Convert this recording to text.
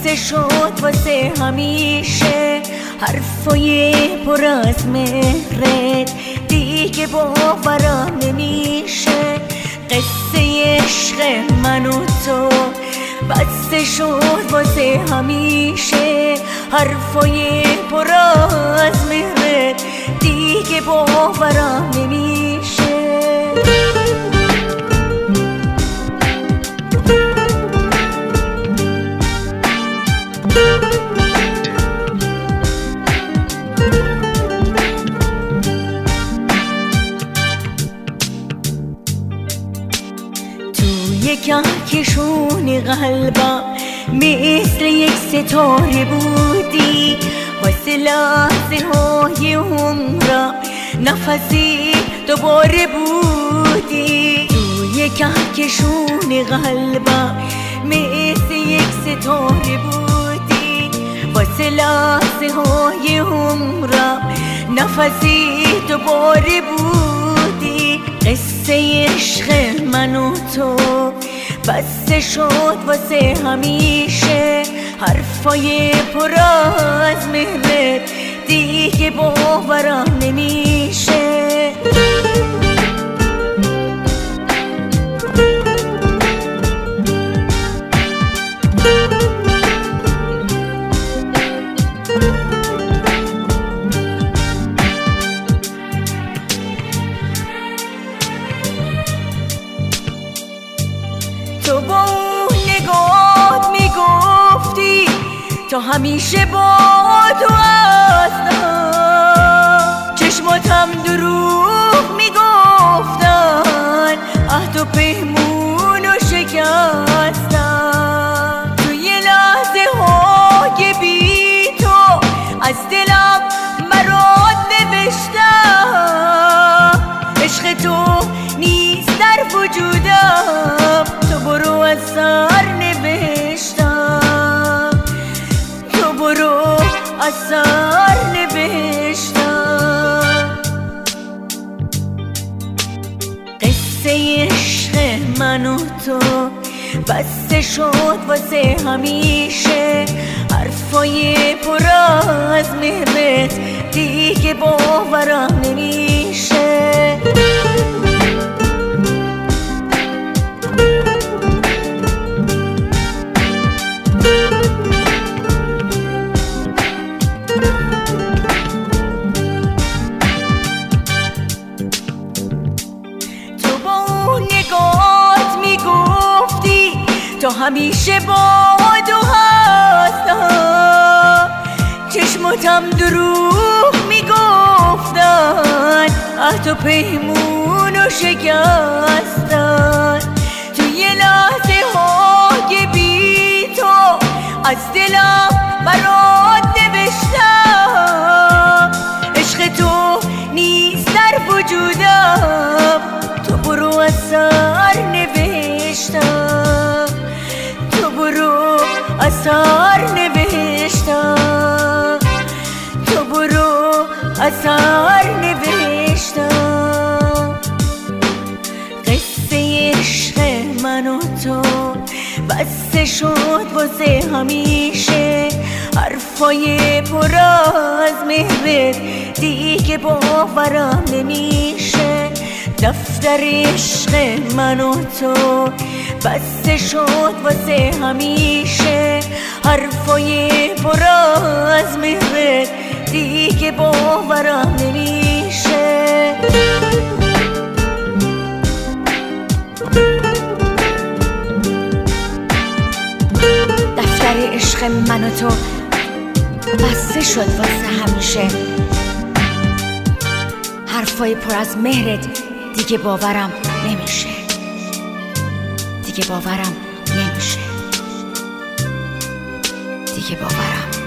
بسته شد واسه همیشه حرفای پر از مهرت دیگه باورم نمیشه. قصه عشق من و تو بسته شد واسه همیشه حرفای پر از مهرت دیگه باورم نمیشه. توی کهکشون قلبم مثل یک ستاره بودی واسه لحظه های عمرم نفسی دوباره بودی. توی کهکشون قلبم مثل یک ستاره بودی واسه لحظه های عمرم نفسی دوباره بودی. قصه عشق من و تو بسته شد واسه همیشه حرفای پر از مهرت دیگه باورم نمیشه. تو با اون نگاهت میگفتی تو همیشه با تو هستم، چشماتم دروغ میگفتن عهد و پیمونو شکستم. توی لحظه های بی تو از دلم مراد نوشتم عشق تو نیست در وجودم، تو برو از سر نوشتم، تو برو از سر نوشتم. قصه عشق من و تو بسته شد واسه همیشه حرفای پر از مهرت دیگه باورم نمیشه. تو همیشه با تو هستم، چشماتم دروغ میگفتن عهد و پیمونو شکستن. توی لحظه های بی تو از دلم برات نوشتم عشق تو نیست در وجودم، تو برو از سر نوشتم، تو برو از سر نوشتم، تو برو از سر نوشتم. قصه عشق من و تو بسته شد واسه همیشه حرفای پر از مهرت دیگه باورم نمیشه. دفتر عشق من و تو بسته شد واسه همیشه حرفای پر از مهرت دیگه باورم نمیشه. دفتر عشق من و تو بسته شد واسه همیشه حرفای پر از مهرت دیگه باورم نمیشه، دیگه باورم نمیشه، دیگه باورم